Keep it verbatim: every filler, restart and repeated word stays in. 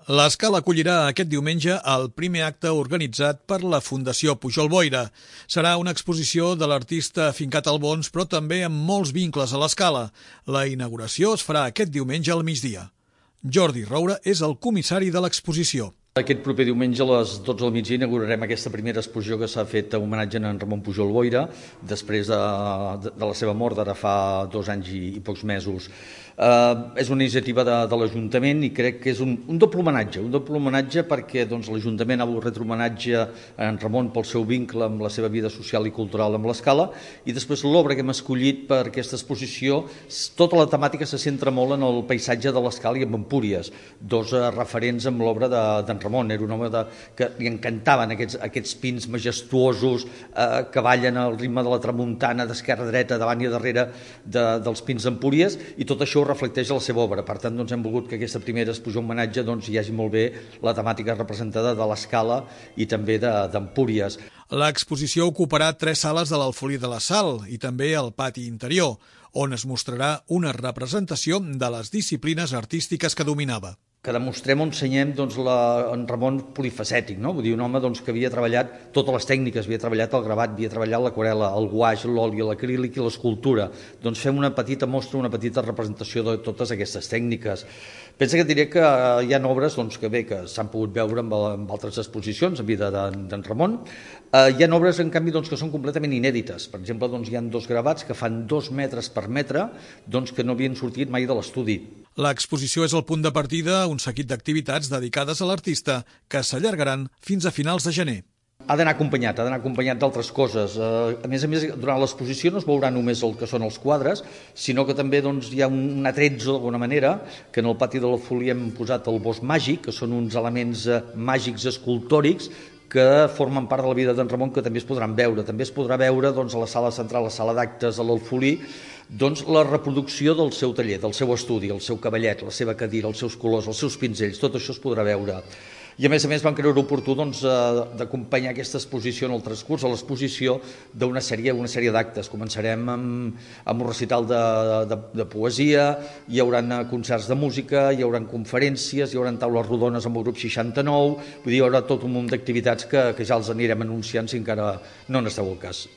L'Escala acollirà aquest diumenge el primer acte organitzat per la Fundació Pujol Boira. Serà una exposició de l'artista afincat al Bons, però també amb molts vincles a l'Escala. La inauguració es farà aquest diumenge al migdia. Jordi Roura és el comissari de l'exposició. Aquest proper diumenge a les dotze del migdia inaugurarem aquesta primera exposició que s'ha fet a homenatge a en Ramon Pujol Boira després de, de, de la seva mort d'ara fa dos anys i, i pocs mesos. Uh, és una iniciativa de, de l'Ajuntament i crec que és un, un doble homenatge, un doble homenatge perquè doncs, l'Ajuntament ha volgut retre homenatge a en Ramon pel seu vincle amb la seva vida social i cultural amb l'Escala, i després l'obra que hem escollit per aquesta exposició, tota la temàtica se centra molt en el paisatge de l'Escala i en Empúries, dos uh, referents amb l'obra d'en Ramon. Era un home de, que li encantaven aquests, aquests pins majestuosos eh, que ballen al ritme de la tramuntana, d'esquerra a dreta, davant i darrere de, dels pins d'Empúries, i tot això ho reflecteix a la seva obra. Per tant, doncs, hem volgut que aquesta primera exposició homenatge doncs, hi hagi molt bé la temàtica representada de l'Escala i també d'Empúries. L'exposició ocuparà tres sales de l'Alfolí de la Sal i també el pati interior, on es mostrarà una representació de les disciplines artístiques que dominava. Que demostrem o ensenyem doncs, la, en Ramon polifacètic, no? Vull dir, un home doncs, que havia treballat totes les tècniques, havia treballat el gravat, havia treballat l'aquarel·la, el guaix, l'oli, l'acrílic i l'escultura. Doncs fem una petita mostra, una petita representació de totes aquestes tècniques. Pensa que diré que hi ha obres doncs, que bé que s'han pogut veure en, en altres exposicions en vida d'en Ramon. Uh, hi ha obres, en canvi, doncs, que són completament inèdites. Per exemple, doncs, hi ha dos gravats que fan dos metres per metre doncs, que no havien sortit mai de l'estudi. L'exposició és el punt de partida un seguit d'activitats dedicades a l'artista que s'allargaran fins a finals de gener. Ha d'anar acompanyat, ha d'anar acompanyat d'altres coses. A més a més, durant l'exposició no es veurà només el que són els quadres, sinó que també doncs, hi ha un atrezzo, d'alguna manera, que en el pati de l'Alfolí hem posat el bosc màgic, que són uns elements màgics escultòrics que formen part de la vida d'en Ramon, que també es podran veure. També es podrà veure doncs, a la sala central, a la sala d'actes de l'Alfolí, doncs, la reproducció del seu taller, del seu estudi, el seu cavallet, la seva cadira, els seus colors, els seus pinzells, tot això es podrà veure. I a més a més vam creure oportú doncs, d'acompanyar aquesta exposició en el transcurs, a l'exposició d'una sèrie, una sèrie d'actes. Començarem amb, amb un recital de, de, de poesia, hi haurà concerts de música, hi haurà conferències, hi haurà taules rodones amb el grup seixanta-nou, vull dir, hi haurà tot un munt d'activitats que, que ja els anirem anunciant si encara no n'esteu al cas.